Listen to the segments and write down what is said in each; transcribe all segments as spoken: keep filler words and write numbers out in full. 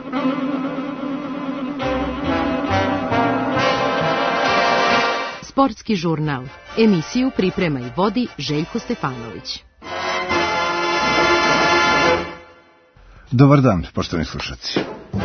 Sportski žurnal. Emisiju priprema i vodi Željko Stefanović. Dobar dan, poštovani slušaoci.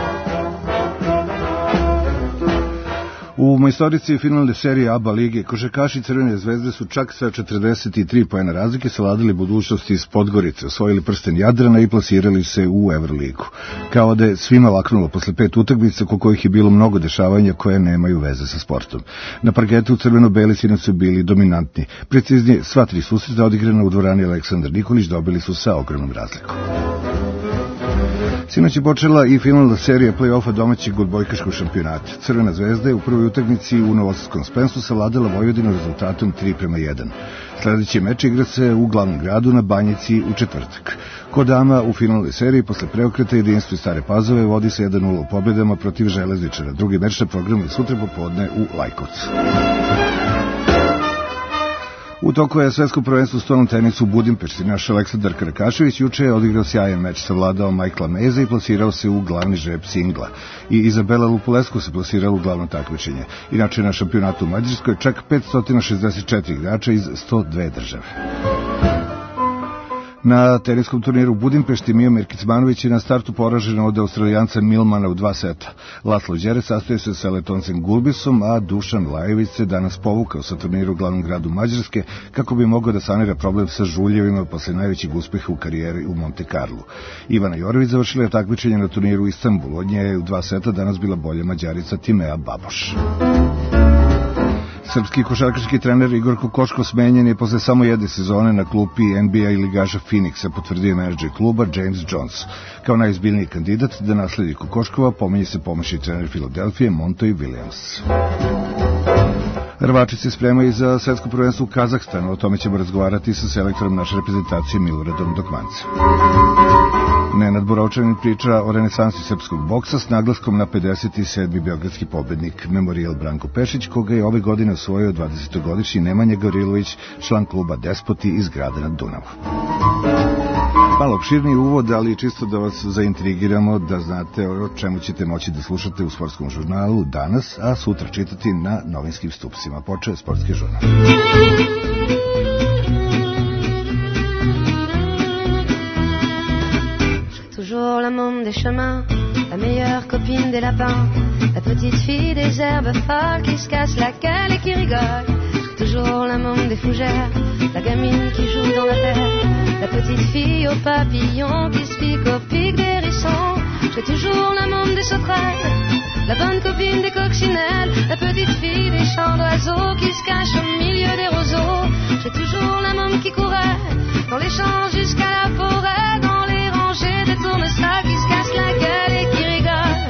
U majstorici finalne serije A B A lige košarkaši Crvene zvezde su čak sa četrdeset tri poena razlike savladali budućnosti iz Podgorice, osvojili prsten Jadrana i plasirali se u Evroligu. Kao da je svima laknulo posle pet utakmica oko kojih je bilo mnogo dešavanja koje nemaju veze sa sportom. Na parketu crveno-beli sinoć su bili dominantni. Preciznije, sva tri susreta odigrana u dvorani Aleksandar Nikolić dobili su sa ogromnom razlikom. Sinoć je počela i finalna serija play-offa domaćeg odbojkaškog šampionata. Crvena zvezda je u prvoj utakmici u Novosadskom Spensu savladala Vojvodinu rezultatom tri prema jedan. Sledeći meč igra se u glavnom gradu na Banjici u četvrtak. Kod dama u finalnoj seriji posle preokreta jedinstvo Stare Pazove vodi se jedan nula u pobedama protiv Železničara. Drugi meč na programu je sutra popodne u Lajkovcu. U toku je svetsko prvenstvo u stolnom tenisu u Budimpešti. Naš Aleksandar Karakašević juče je odigrao sjajan meč, savladao Michaela Meza i plasirao se u glavni žreb singla. I Izabela Lupulescu se plasirala u glavno takmičenje. Inače, na šampionatu u Mađarskoj čak petsto šezdeset četiri igrača iz sto dve države. Na teniskom turniru u Budimpešti Miomir Kecmanović je na startu poražen od Australijanca Milmana u dva seta. Laslo Đerec sastoji se sa Letoncem Gulbisom, a Dušan Lajević se danas povukao sa turniru u glavnom gradu Mađarske kako bi mogao da sanira problem sa žuljevima posle najvećeg uspeha u karijeri u Monte Carlu. Ivana Jorović završila je takmičenje na turniru u Istanbulu. Od nje je u dva seta danas bila bolja Mađarica Timea Baboš. Srpski košarkaški trener Igor Kokoškov smenjen je posle samo jedne sezone na klupi N B A i ligaša Phoenixa, potvrdio menadžer kluba James Jones. Kao najizbiljniji kandidat da nasledi Kokoškova pominje se pomoćni trener Filadelfije Monty Williams. Hrvači se spremaju za svetsko prvenstvo u Kazahstanu, o tome ćemo razgovarati sa selektorom naše reprezentacije Miloradom Dokmancem. Nenad Borovčanin priča o renesansi srpskog boksa s naglaskom na pedeset sedmi beogradski pobednik Memorijal Branko Pešić, koga je ove godine osvojio dvadesetogodišnji Nemanja Gavrilović, član kluba Despoti iz grada na Dunavu. Malo opširniji uvod, ali čisto da vas zaintrigiramo, da znate o čemu ćete moći da slušate u sportskom žurnalu danas, a sutra čitati na novinskim stupcima. Počeo sportski žurnal. Toujours la môme des chemins, la meilleure copine des lapins, la petite fille des herbes folles qui se casse la gueule et qui rigole. Toujours la môme des fougères, la gamine qui joue dans la terre, la petite fille aux papillons qui se pique au pic des hérissons. J'ai toujours la môme des sauterelles, la bonne copine des coccinelles, la petite fille des chants d'oiseaux qui se cache au milieu des roseaux. J'ai toujours la môme qui courait dans les champs jusqu'à la forêt, dans les rangées des tournesols qui se cassent la gueule et qui rigolent.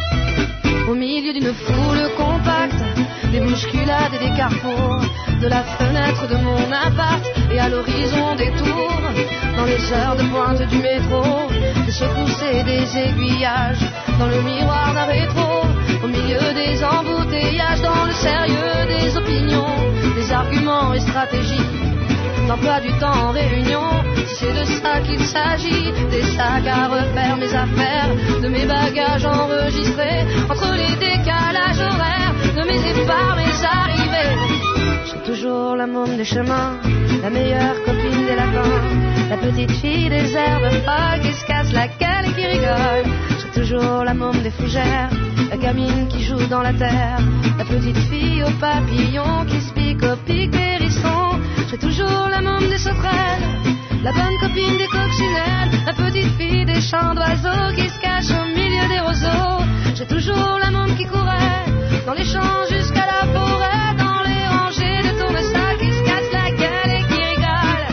Au milieu d'une foule compacte, des bousculades et des carrefours, de la fenêtre de mon appart et à l'horizon des tours, dans les heures de pointe du métro, des secousses et des aiguillages, dans le miroir d'un rétro, au milieu des embouteillages, dans le sérieux des opinions, des arguments et stratégies, d'emploi du temps en réunion, si c'est de ça qu'il s'agit, des sacs à refaire, mes affaires, de mes bagages enregistrés, entre les décalages horaires, de mes départs, mes arrivées. J'ai toujours la môme des chemins, la meilleure copine des lapins, la petite fille des herbes folles qui se casse la gueule et qui rigole. J'ai toujours la môme des fougères, la gamine qui joue dans la terre, la petite fille aux papillons qui se pique au pic des hérissons. J'ai toujours la môme des sauterelles, la bonne copine des coccinelles, la petite fille des chants d'oiseaux qui se cache au milieu des roseaux. J'ai toujours la môme qui courait dans les champs jusqu'à la forêt, dans les rangées de tournesols qui se cassent la gueule et qui rigolent.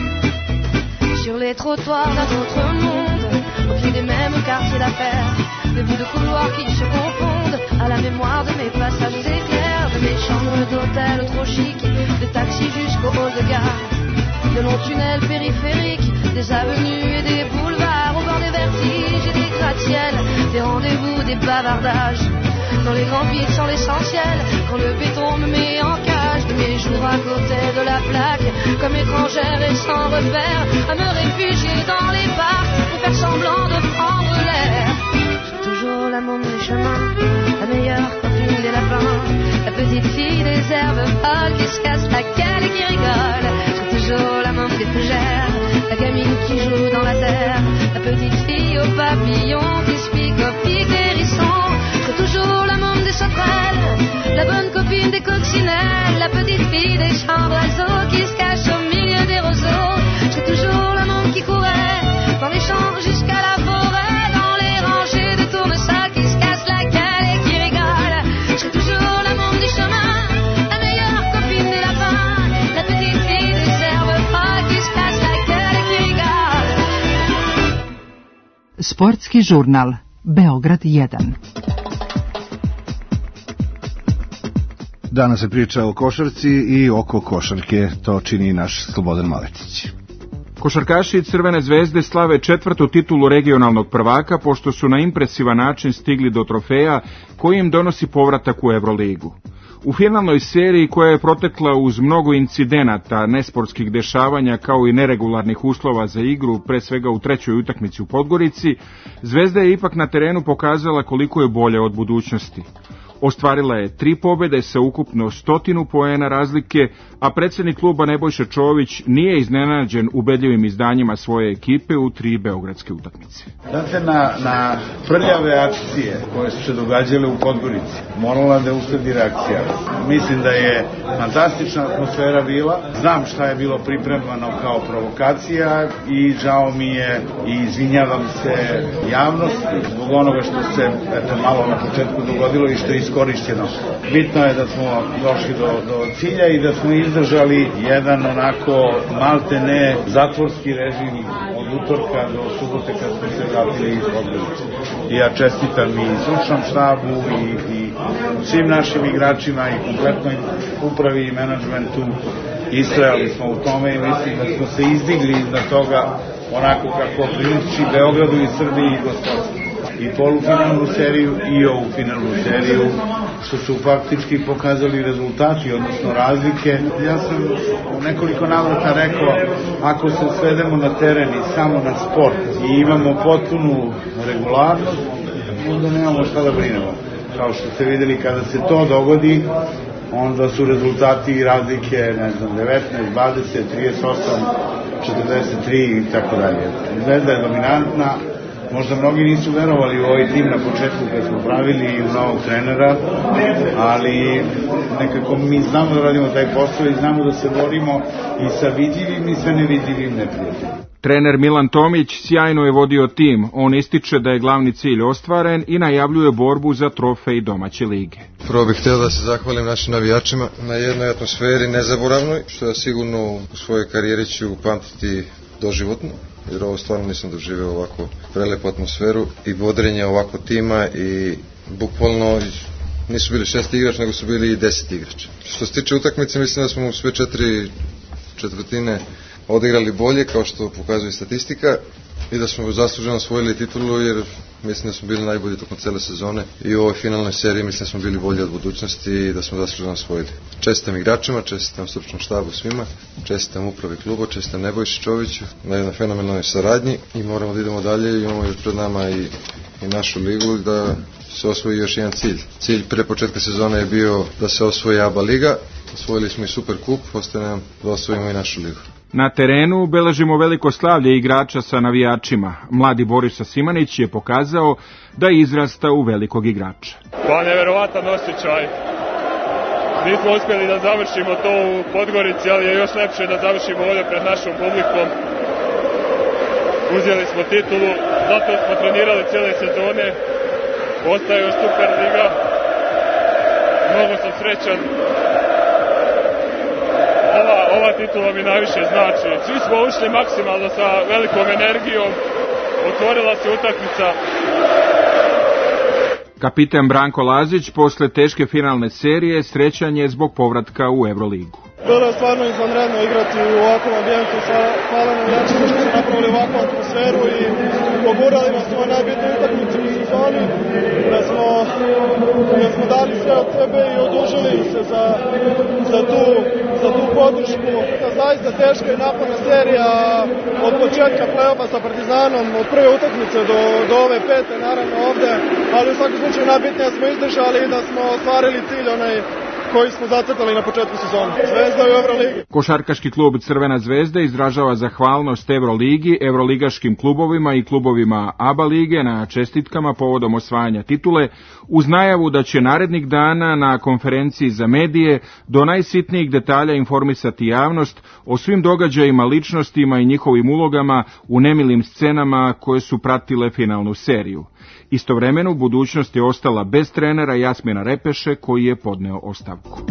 Sur les trottoirs d'un autre monde, au pied des mêmes quartiers d'affaires, des bouts de couloirs qui se confondent à la mémoire de mes passages éclairs, de mes chambres d'hôtel trop chic, des taxis jusqu'au hall de gare, de longs tunnels périphériques, des avenues et des boulevards, au bord des vertiges et des gratte-ciels, des rendez-vous, des bavardages, dans les grands vides sans l'essentiel, quand le béton me met en cage, de mes jours à côté de la plaque, comme étrangère et sans repère, à me réfugier dans les parcs, pour faire semblant de prendre l'air. J'ai toujours la môme aux papillons qui se piquent au pic des hérissons. C'est toujours la môme des sauterelles, la bonne copine des coccinelles, la petite fille des chambres oiseaux qui se cache au milieu des roseaux. C'est toujours la môme qui courait dans les champs jusqu'à la forêt, dans les rangées de tournesol qui se casse la gueule et qui rigole. C'est toujours la môme du chemin, la meilleure copine des lapins, la petite fille des herbes folles qui se casse la gueule et qui rigole. Sportski žurnal Beograd jedan. Danas se priča o košarci i oko košarke, to čini naš Slobodan Maletić. Košarkaši Crvene zvezde slave četvrtu titulu regionalnog prvaka, pošto su na impresivan način stigli do trofeja koji im donosi povratak u Evroligu. U finalnoj seriji, koja je protekla uz mnogo incidenata, nesportskih dešavanja kao i neregularnih uslova za igru, pre svega u trećoj utakmici u Podgorici, Zvezda je ipak na terenu pokazala koliko je bolja od budućnosti. Ostvarila je tri pobjede sa ukupno stotinu poena razlike, a predsjednik kluba Nebojša Čović nije iznenađen ubedljivim izdanjima svoje ekipe u tri beogradske utakmice. Znate, na, na prljave akcije koje su se događale u Podgorici morala da usledi reakcija. Mislim da je fantastična atmosfera bila, znam šta je bilo pripremano kao provokacija i žao mi je i izvinjavam se javnosti zbog onoga što se eto, malo na početku dogodilo i što je iskorišćeno. Bitno je da smo došli do, do cilja i da smo izdržali jedan onako malte ne zatvorski režim od utorka do subote kad smo se vratili iz Podgorice. I ja čestitam i stručnom štabu i, i svim našim igračima i kompletnoj upravi i menadžmentu. Istrajali smo u tome i mislim da smo se izdigli iznad toga onako kako priliči Beogradu i Srbiji i gospodski. I polufinalnu seriju i ovu finalnu seriju, što su faktički pokazali rezultati, odnosno razlike. Ja sam u nekoliko navrata rekao, ako se svedemo na teren i samo na sport i imamo potpunu regularnost, onda nemamo šta da brinemo. Kao što ste videli, kada se to dogodi, onda su rezultati i razlike, ne znam, devetnaest, dvadeset, trideset osam, četrdeset tri i tako dalje. Zvezda je dominantna. Možda mnogi nisu verovali u ovaj tim na početku kad smo pravili i u novog trenera, ali nekako mi znamo da radimo taj posao i znamo da se borimo i sa vidljivim i sa nevidljivim neprijateljima. Trener Milan Tomić sjajno je vodio tim. On ističe da je glavni cilj ostvaren i najavljuje borbu za trofej domaće lige. Prvo bih htio da se zahvalim našim navijačima na jednoj atmosferi nezaboravnoj, što ja sigurno u svojoj karijeri ću pamtiti doživotno, jer ovo stvarno nisam doživio ovako prelepu atmosferu i bodrenje ovako tima i bukvalno nisu bili šest igrača, nego su bili i deset igrača. Što se tiče utakmice, mislim da smo u sve četiri četvrtine odigrali bolje, kao što pokazuje statistika, i da smo zasluženo osvojili titulu, jer mislim da smo bili najbolji tokom cele sezone i u ovoj finalnoj seriji mislim da smo bili bolji od budućnosti i da smo zasluženo osvojili. Čestitam igračima, čestitam stručnom štabu svima, čestitam upravi kluba, čestitam Nebojši Čoviću na jednoj fenomenalnoj saradnji i moramo da idemo dalje i imamo još pred nama i, i našu ligu da se osvoji još jedan cilj. Cilj pre početka sezone je bio da se osvoji A B A liga, osvojili smo i Super kup, ostaje nam da osvojimo i našu ligu. Na terenu beležimo veliko slavlje igrača sa navijačima. Mladi Borisa Simanić je pokazao da izrasta u velikog igrača. Pa neverovatan osjećaj. Nismo uspjeli da završimo to u Podgorici, ali je još lepše da završimo ovdje pred našom publikom. Uzeli smo titulu, zato smo trenirali cijele sezone. Ostaje još Super liga. Mnogo sam srećan. Ova, ova titula mi najviše znači. Svi smo ušli maksimalno sa velikom energijom. Otvorila se utakmica. Kapitan Branko Lazić posle teške finalne serije srećan je zbog povratka u Evroligu. Bilo je stvarno izvanredno igrati u ovakvom ambijentu. Hvala navijačima što su napravili ovakvu atmosferu i pogurali nas u ovoj najbitnoj utakmici u sezoni. Da smo, da smo dali sve od sebe i odužili se za, za, tu, za tu podršku. Zaista teška i naporna serija od početka play-offa sa Partizanom, od prve utakmice do, do ove pete, naravno ovde, ali u svakom slučaju najbitnije smo izdržali i da smo ostvarili cilj onaj koji smo zacrtali na početku sezona. Zvezda u Euroligi. Košarkaški klub Crvena zvezda izražava zahvalnost Euroligi, evroligaškim klubovima i klubovima A B A lige na čestitkama povodom osvajanja titule, uz najavu da će narednih dana na konferenciji za medije do najsitnijih detalja informisati javnost o svim događajima, ličnostima i njihovim ulogama u nemilim scenama koje su pratile finalnu seriju. Istovremeno, budućnost je ostala bez trenera Jasmina Repeše, koji je podneo ostavku.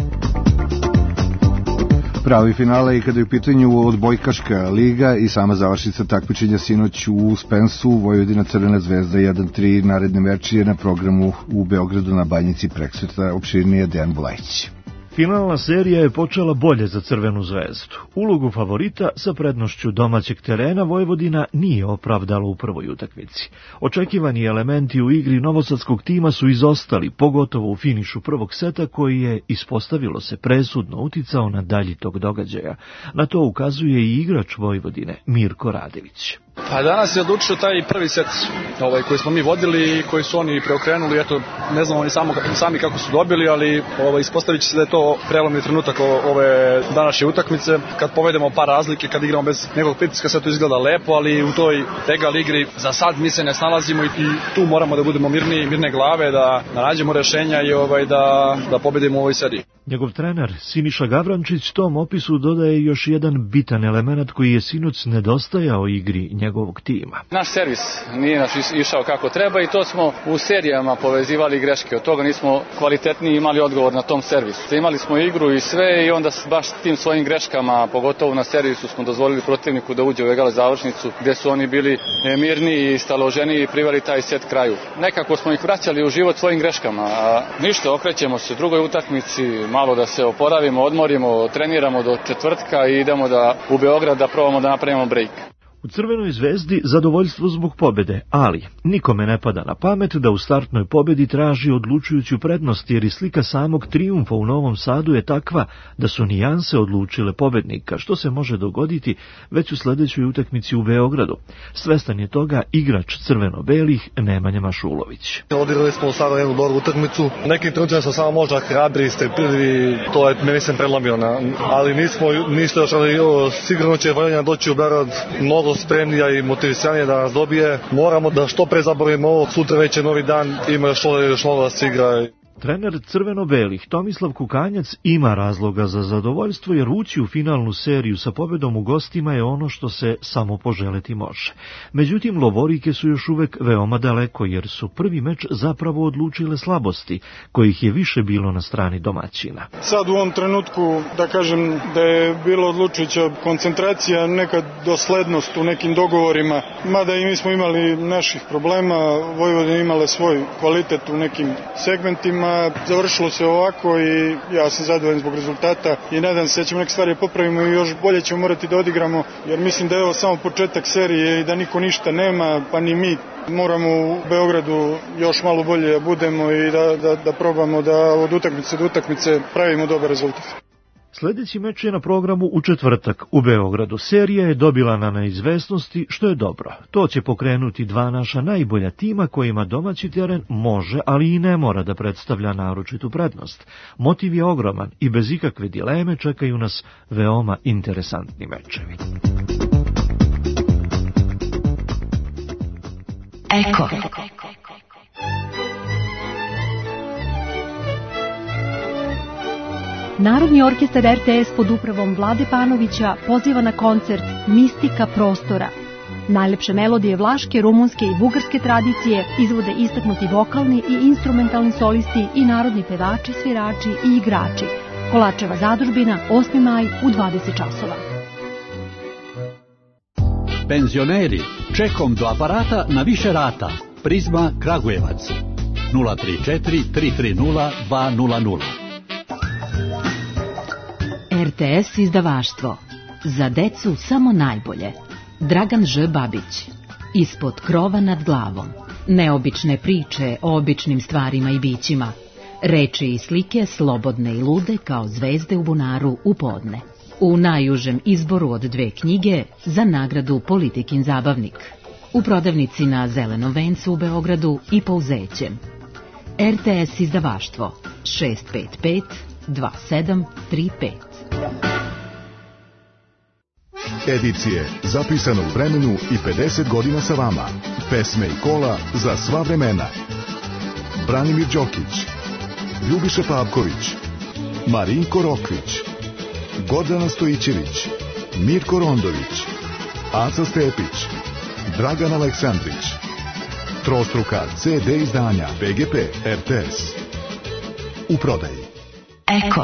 Pravi finale i kada je u pitanju odbojkaška liga i sama završnica takmičenja sinoć u Spensu, Vojvodina Crvena zvezda jedan tri, naredni meč je na programu u Beogradu na Banjici, preksveta opširnije Dejan Bulajić. Finalna serija je počela bolje za Crvenu zvezdu. Ulogu favorita sa prednošću domaćeg terena Vojvodina nije opravdala u prvoj utakmici. Očekivani elementi u igri novosadskog tima su izostali, pogotovo u finišu prvog seta koji je, ispostavilo se, presudno uticao na dalji tog događaja. Na to ukazuje i igrač Vojvodine, Mirko Radević. Pa danas je odlučio taj prvi set ovaj, koji smo mi vodili i koji su oni preokrenuli. Eto, ne znamo oni samo, sami kako su dobili, ali ovaj, ispostavit će se da je to prelomni trenutak ove današnje utakmice. Kad povedemo par razlike, kad igramo bez nekog pritiska, sve to izgleda lepo, ali u toj egal igri za sad mi se ne snalazimo i tu moramo da budemo mirni, mirne glave, da, da nađemo rešenja i ovaj, da, da pobedimo u ovoj seriji. Njegov trener Siniša Gavrančić tom opisu dodaje još jedan bitan element koji je sinoć nedostajao igri njegovog tima. Naš servis nije naš išao kako treba i to smo u serijama povezivali greške. Od toga nismo kvalitetniji imali odgovor na tom servisu. Imali smo igru i sve i onda baš tim svojim greškama, pogotovo na servisu, smo dozvolili protivniku da uđe u egal završnicu gde su oni bili mirni i staloženi i priveli taj set kraju. Nekako smo ih vraćali u život svojim greškama, a ništa, okrećemo se drugoj utakmici, malo da se oporavimo, odmorimo, treniramo do četvrtka i idemo da u Beograd da probamo da napravimo break. U Crvenoj zvezdi zadovoljstvo zbog pobede, ali nikome ne pada na pamet da u startnoj pobedi traži odlučujuću prednost, jer i slika samog trijumfa u Novom Sadu je takva da su nijanse odlučile pobednika, što se može dogoditi već u sledećoj utakmici u Beogradu. Svestan je toga igrač crveno-belih Nemanja Mašulović. Odigrali smo sada jednu dobru utakmicu. Nekim trenucima smo samo možda hrabri, strpljivi, to je meni se prelomio, na, ali nismo ništa još, ali sigurno će Vojvodina doći u Beograd mnogo spremnija i motivisanija da nas dobije. Moramo da što pre zaboravimo ovo, sutra već je novi dan, ima još ovo još mnogo da se igra. Trener crveno-belih Tomislav Kukanjac ima razloga za zadovoljstvo, jer ući u finalnu seriju sa pobedom u gostima je ono što se samo poželeti može. Međutim, lovorike su još uvek veoma daleko, jer su prvi meč zapravo odlučile slabosti, kojih je više bilo na strani domaćina. Sad u ovom trenutku, da kažem da je bilo odlučujuća koncentracija, neka doslednost u nekim dogovorima, mada i mi smo imali naših problema, Vojvodina imala svoj kvalitet u nekim segmentima. Završilo se ovako i ja sam zadovoljan zbog rezultata i nadam se da ćemo neke stvari popravimo i još bolje ćemo morati da odigramo, jer mislim da je ovo samo početak serije i da niko ništa nema, pa ni mi. Moramo u Beogradu još malo bolje budemo i da, da, da probamo da od utakmice do utakmice pravimo dobar rezultat. Sljedeći meč je na programu u četvrtak u Beogradu. Serija je dobila na neizvesnosti, što je dobro. To će pokrenuti dva naša najbolja tima kojima domaći teren može, ali i ne mora da predstavlja naročitu prednost. Motiv je ogroman i bez ikakve dileme čekaju nas veoma interesantni mečevi. Eko. Narodni orkestar R T S pod upravom Vlade Panovića poziva na koncert Mistika prostora. Najlepše melodije vlaške, rumunske i bugarske tradicije izvode istaknuti vokalni i instrumentalni solisti i narodni pevači, svirači i igrači. Kolačeva zadužbina, osmi maj u dvadeset časova. Penzioneri, čekom do aparata na više rata. Prizma Kragujevac. nula tri četiri tri tri nula dva nula nula. R T S izdavaštvo. Za decu samo najbolje. Dragan Ž. Babić. Ispod krova nad glavom. Neobične priče o običnim stvarima i bićima. Reči i slike slobodne i lude kao zvezde u bunaru u podne. U najužem izboru od dve knjige za nagradu Politikin zabavnik. U prodavnici na Zelenom vencu u Beogradu i Pouzećem. R T S izdavaštvo šest pet pet dva sedam tri pet. Edicije zapisane u vremenu i pedeset godina sa vama. Pesme i kola za sva vremena. Branimir Đokić, Ljubiša Pavković, Marinko Rokvić, Gordana Stojićević, Mirko Rondović, Aca Stepić, Dragan Aleksandrić. Trostruka ce de izdanja P G P R T S. U prodaji. Eko.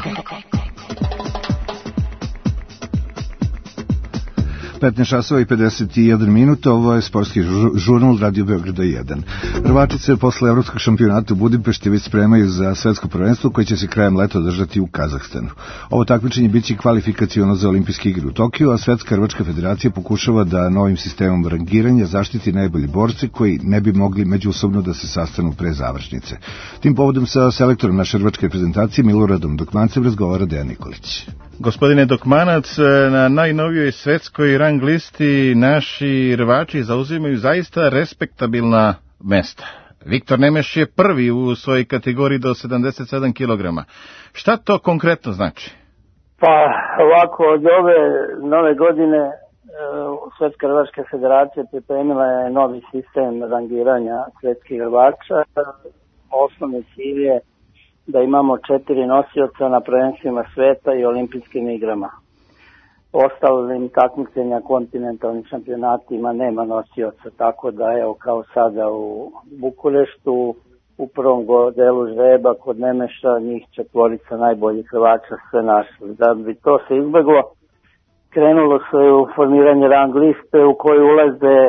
petnaest časova i pedeset jedan minuta, ovo je sportski žurnal Radio Beograda jedan. Hrvatice posle evropskog šampionata u Budimpešti već spremaju za svetsko prvenstvo koje će se krajem leta održati u Kazahstanu. Ovo takmičenje biće kvalifikaciono za olimpijske igre u Tokiju, a Svetska rvačka federacija pokušava da novim sistemom rangiranja zaštiti najbolji borci koji ne bi mogli međusobno da se sastanu pre završnice. Tim povodom sa selektorom naše rvačke reprezentacije Miloradom Dokmancem razgovara Dejan Nikolić. Gospodine Dokmanac, na najnovijoj svetskoj rang listi naši rvači zauzimaju zaista respektabilna mesta. Viktor Nemeš je prvi u svojoj kategoriji do sedamdeset sedam kilograma. Šta to konkretno znači? Pa ovako, od ove nove godine Svetska rvačka federacija pripremila je novi sistem rangiranja svetskih rvača. Osnovni cilj je da imamo četiri nosioca na prvenstvima sveta i olimpijskim igrama. Ostalim takmičenja, kontinentalnim šampionatima nema nosioca, tako da evo kao sada u Bukureštu, u prvom delu žreba kod Nemeša, njih četvorica najboljih hrvača sve našli. Da bi to se izbeglo, krenulo se u formiranje rang liste u koju ulaze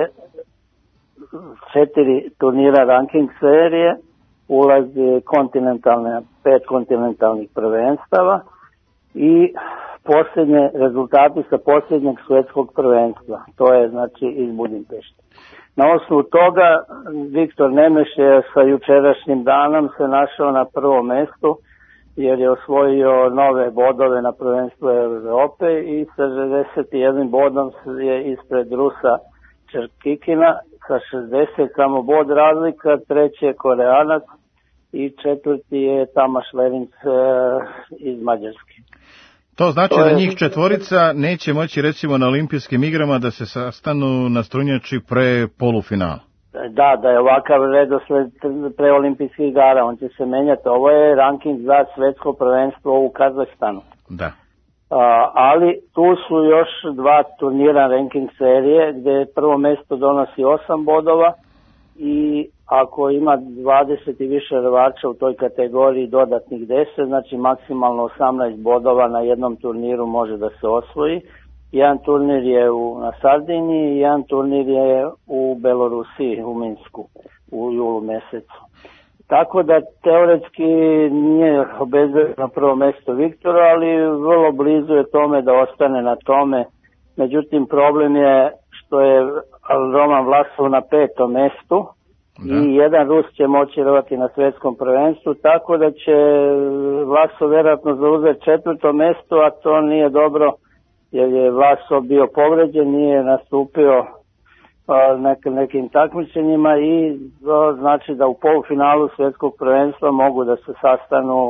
četiri turnira ranking serije, ulazi kontinentalne, pet kontinentalnih prvenstava i posljednje rezultati sa posljednjeg svetskog prvenstva. To je znači iz Budimpešte. Na osnovu toga Viktor Nemeš je sa jučerašnjim danom se našao na prvom mestu jer je osvojio nove bodove na prvenstvu Evrope i sa šezdeset jedan bodom je ispred Rusa Čerkikina sa šezdeset samo bod razlika, treći je Koreanac i četvrti je Tamaš Lerinc iz Mađarske. To znači to je... da njih četvorica neće moći recimo na olimpijskim igrama da se sastanu na strunjači pre polufinala. Da, da je ovakav redosled pre olimpijskih igara, on će se menjati. Ovo je ranking za svetsko prvenstvo u Kazahstanu. Da. A, ali tu su još dva turnira ranking serije gdje prvo mjesto donosi osam bodova i ako ima dvadeset i više rvača u toj kategoriji dodatnih deset, znači maksimalno osamnaest bodova na jednom turniru može da se osvoji. Jedan turnir je u, na Sardiniji i jedan turnir je u Belorusiji, u Minsku, u julu mjesecu. Tako da teoretski nije obezbeđeno na prvo mjesto Viktora, ali vrlo blizu je tome da ostane na tome. Međutim, problem je što je Roman Vlasov na petom mjestu i jedan Rus će moći rvati na svjetskom prvenstvu, tako da će Vlasov vjerojatno zauzeti četvrto mjesto, a to nije dobro jer je Vlasov bio povređen, nije nastupio Nek, nekim takmičenjima i to znači da u polufinalu svjetskog prvenstva mogu da se sastanu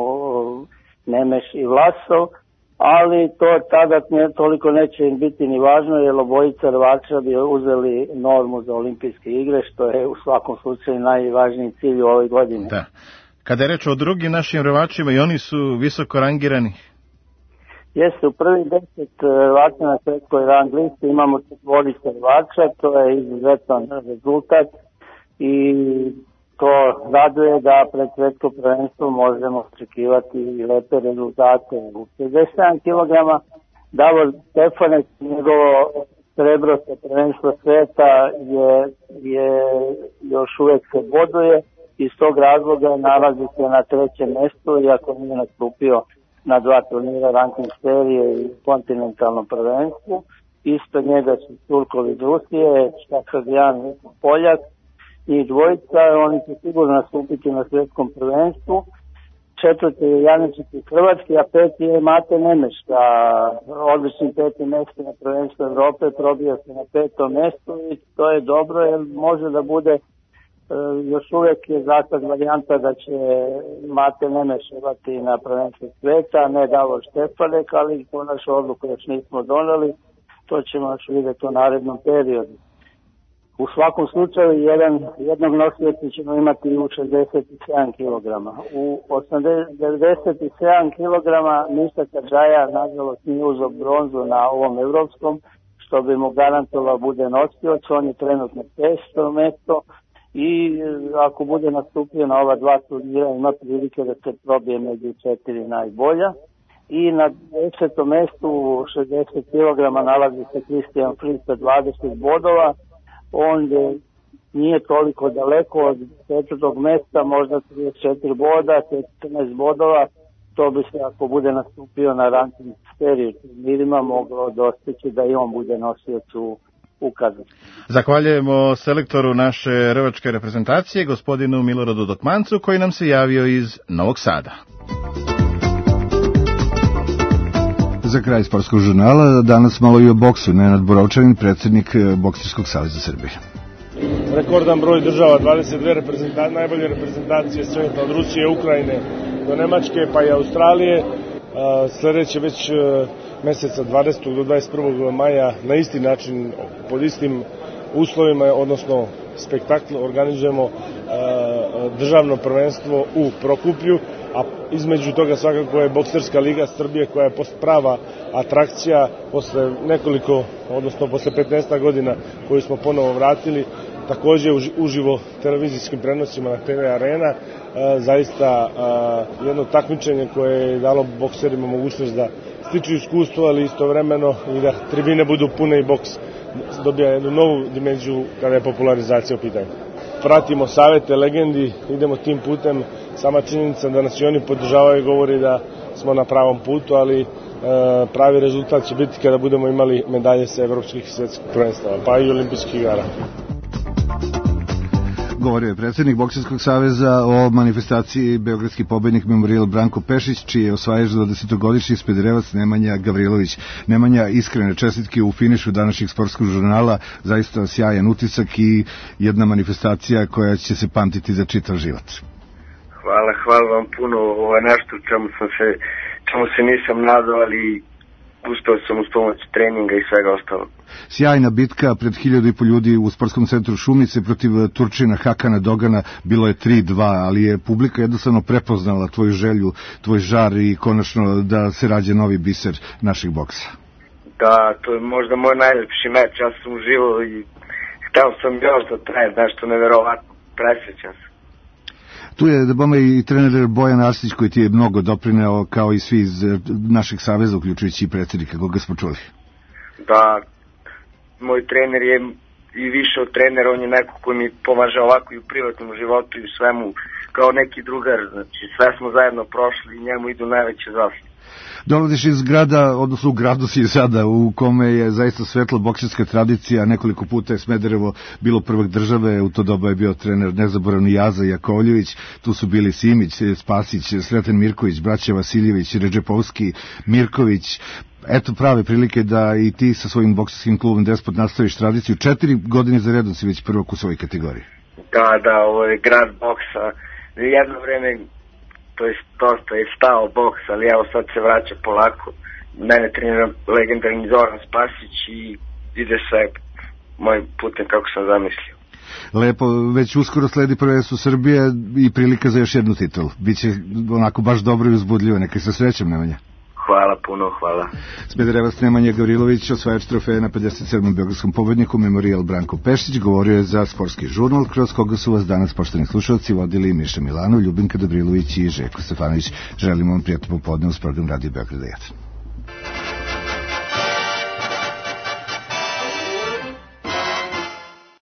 Nemeš i Vlasov, ali to tada ne, toliko neće im biti ni važno jer obojica rvača bi uzeli normu za olimpijske igre, što je u svakom slučaju najvažniji cilj u ovoj godini. Da. Kada je reč o drugim našim rvačima i oni su visoko rangirani? Jeste, u prvi deset rvača na svetskoj rang listi imamo četvorice rvača, to je izuzetan rezultat i to raduje da pred svetsko prvenstvo možemo očekivati i lepe rezultate. U pedeset sedam kilograma Davor Stefanec, njegovo srebro sa prvenstva sveta je, je još uvijek se boduje, iz tog razloga nalazi se na trećem mjestu iako nije nastupio na dva turnira ranking serije i kontinentalnom prvenstvu. Isto njega su Turkovi iz Rusije, Štakadjan Poljak i dvojica, oni će sigurno nastupiti na svjetskom prvenstvu. Četvrti je Janičić iz Hrvatske, a peti je Mate Nemeš, a odlični peti mjesto na prvenstvu Evrope, probio se na petom mjestu i to je dobro jer može da bude još uvijek je zasad varijanta da će Mate Nemeševati na prvenstvu sveta, ne Davor Štefanek, ali to našu odluku još nismo doneli, to ćemo još vidjeti u narednom periodu. U svakom slučaju jedan, jednog nosioca ćemo imati u šezdeset sedam kilograma. U devedeset sedam kilograma Miša Kadžaja nažalost nije uzeo bronzu na ovom evropskom, što bi mu garantovao bude nosioc, on je trenutno pesto mesto i ako bude nastupio na ova dva turnira ima prilike da se probije među četiri najbolja. I na desetom mestu u šezdeset kilograma nalazi se Kristijan Fritz sa dvadeset bodova, on je, nije toliko daleko od četvrtog mesta, možda trideset četiri boda, četrnaest bodova, to bi se ako bude nastupio na ranking seriju turnirima moglo dostići da i on bude nosioc u ukazu. Zahvaljujemo selektoru naše rvačke reprezentacije, gospodinu Miloradu Dokmancu, koji nam se javio iz Novog Sada. Za kraj sportskog žurnala danas malo i o boksu. Nenad Borovčanin, predsjednik Bokserskog saveza Srbije. Rekordan broj država, dvadeset dve reprezentacije, najbolje reprezentacije sveta, od Rusije, Ukrajine do Nemačke pa i Australije. Sljedeće već meseca dvadesetog do dvadeset prvog maja na isti način, pod istim uslovima, odnosno spektakl, organizujemo državno prvenstvo u Prokuplju, a između toga svakako je Bokserska liga Srbije koja je prava atrakcija posle nekoliko, odnosno posle petnaest godina koju smo ponovo vratili, takođe uživo televizijskim prenosima na te ve Arena, zaista jedno takmičenje koje je dalo bokserima mogućnost da stiču iskustvo, ali istovremeno i da tribine budu pune i boks dobija jednu novu dimenziju kada je popularizacija u pitanju. Pratimo savete legendi, idemo tim putem, sama činjenica da nas i oni podržavaju govori da smo na pravom putu, ali e, pravi rezultat će biti kada budemo imali medalje sa evropskih i svetskih prvenstava, pa i olimpijskih igara. Govorio je predsjednik Bokserskog saveza o manifestaciji Beogradski pobednik Memorijal Branko Pešić, čiji je osvajač dvadesetogodišnji Smederevac Nemanja Gavrilović. Nemanja, iskrene čestitke u finišu današnjeg sportskog žurnala, zaista sjajan utisak i jedna manifestacija koja će se pamtiti za čitav život. Hvala, hvala vam puno, ovo je nešto čemu sam se, čemu se nisam nadao, ali uspeo sam uz pomoć treninga i svega ostalo. Sjajna bitka pred hiljadu i po ljudi u sportskom centru Šumice protiv Turčina Hakana Dogana, bilo je tri dva, ali je publika jednostavno prepoznala tvoju želju, tvoj žar i konačno da se rađe novi biser naših boksa. Da, to je možda moj najljepši meč, ja sam uživao i hteo sam još da traje nešto neverovatno, presrećan sam. Tu je da bome i trener Bojan Arsić koji ti je mnogo doprineo, kao i svi iz našeg saveza, uključujući i predsjednika, koga smo čuli. Da, moj trener je i više od trenera, on je neko koji mi pomaže ovako i u privatnom životu i u svemu, kao neki drugar, znači sve smo zajedno prošli i njemu idu najveće zasluge. Dolaziš iz grada, odnosno u gradu si sada, u kome je zaista svetla bokserska tradicija, nekoliko puta je Smederevo bilo prvak države, u to doba je bio trener nezaboravni Jaza Jakovljević, tu su bili Simić, Spasić, Sreten Mirković, braća Vasiljević, Redžepovski, Mirković. Eto prave prilike da i ti sa svojim bokserskim klubom Despot nastaviš tradiciju. Četiri godine za redom si već prvak u svojoj kategoriji. Da, da, ovo je grad boksa. Jedno vreme to je dosta je stao boks, ali evo sad se vraća polako. Mene trenira legendarni Zoran Spasić i ide sve mojim putem kako sam zamislio. Lepo, već uskoro sledi prvenstvo Srbije i prilika za još jednu titulu. Biće onako baš dobro i uzbudljivo, neka se srećem, Nemanja. Hvala puno, hvala. Smederevac Nemanja Gavrilović, osvajač trofeja na pedeset sedmom beogradskom pobedniku Memorijal Branko Pešić, govorio je za sportski žurnal, kroz koga su vas danas, poštovani slušalci, vodili Miša Milanov, Ljubinka Dobrilović i Željko Stefanović. Želimo vam prijatno popodne uz program Radio Beograd jedan.